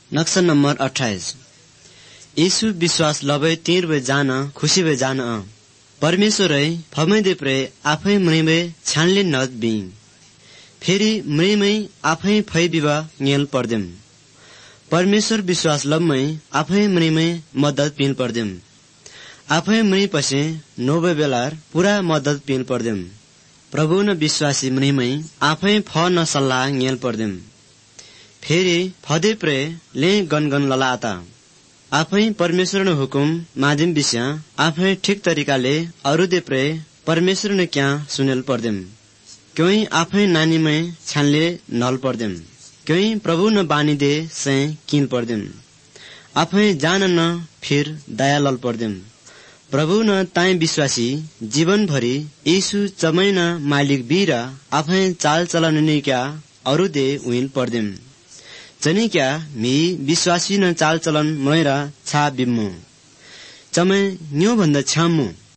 नक्शा नंबर 28 यीशु विश्वास लबै तीर वे जान खुशी वे जान परमेश्वरै फमै प्रे आफै मृमै छानले नद बि फेरि मृमै आफै फै बिवा ङेल पर्देम परमेश्वर विश्वास लम्मै आफै मृमै मद्दत पिन पर्देम आफै मृ पसे नोबे बेलार पूरा मद्दत पिन पर्देम प्रभु न विश्वासी मृमै आफै फ न सल्लाह ङेल पर्देम फेरि फदे प्रे ले गनगन ललाता आफै परमेश्वर न हुकुम माजिम बिस्या आफै ठीक तरिकाले अरु दे प्रे परमेश्वर न क्या सुनेल पर्देम क्यों आफै नानीमै छानले नल पर्देम क्यों प्रभु न बानी दे से किन पर्देम आफै जान न फिर दया लल पर्देम प्रभु न ताई विश्वासी जीवन भरी यीशु चमैन मालिक बीरा आफै चाल चलन नि क्या अरु दे उइल पर्देम जनी क्या मी विश्वासी न चाल चलन मैरा छा बिम्मु चमै न्यू भन्दा छाम्मु